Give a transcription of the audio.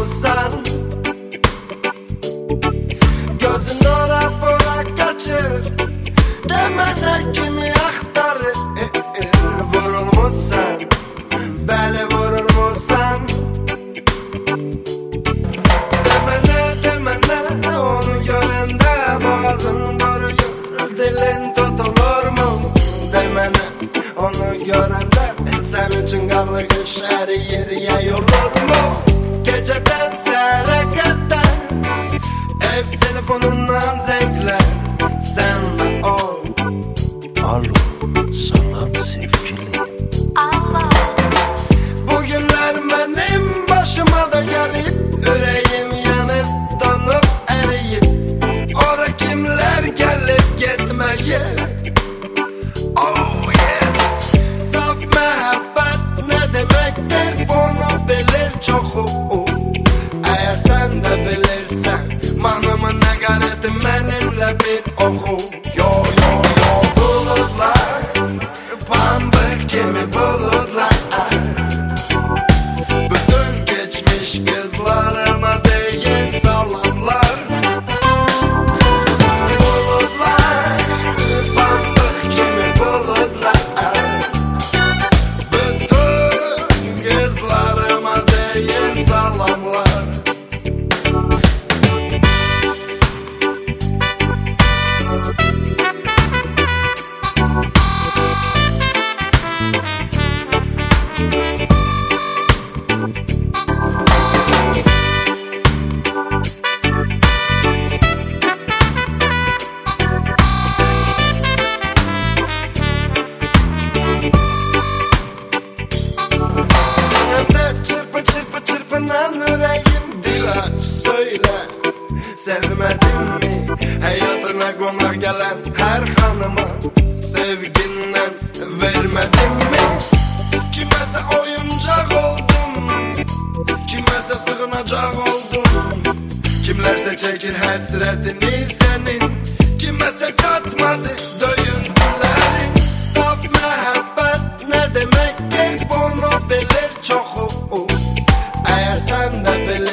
musan? Gözün ora bura kaçır, demene kimi axtarır. Vurulmuşsan, bəli vurulmuşsan. Demene onu görende boğazın duruyor, dilin tutulur mu? Demene onu görende sen için kanlı kış her yere yorulur mu? Geceden səhərə qədər ev telefonundan zənglər. Sen ve o. Alo, salam sevgilim. Bugünler benim başıma da gelip, yüreğim yanıp donup eriyip, ora kimler gelip gitmeye. Oh yeah. Saf mehabbet ne demektir bunu bilir çoxu. Eğer sen de bilirsen manımı nakaretim benimle bir oku. Yo yo yo bulutlar, pambık kimi bulutlar. Bütün geçmiş kızlarıma değil salamlar. Bulutlar, pambık kimi bulutlar. Bütün kızlarıma değil salamlar. Senemde çırpı çırpı çırpınan yüreğim, dil aç söyle. Sevmedin mi hayatına konak gelen her hanıma? Sevginden vermedin mi? Kimese oyuncak oldum, kimese sığınacak oldum. Kimlerse çekir hasretini senin, kimese katmadı döyüntülerin. Saf mehabbet ne demektir bunu bilir çoxu. Eğer sen de bilir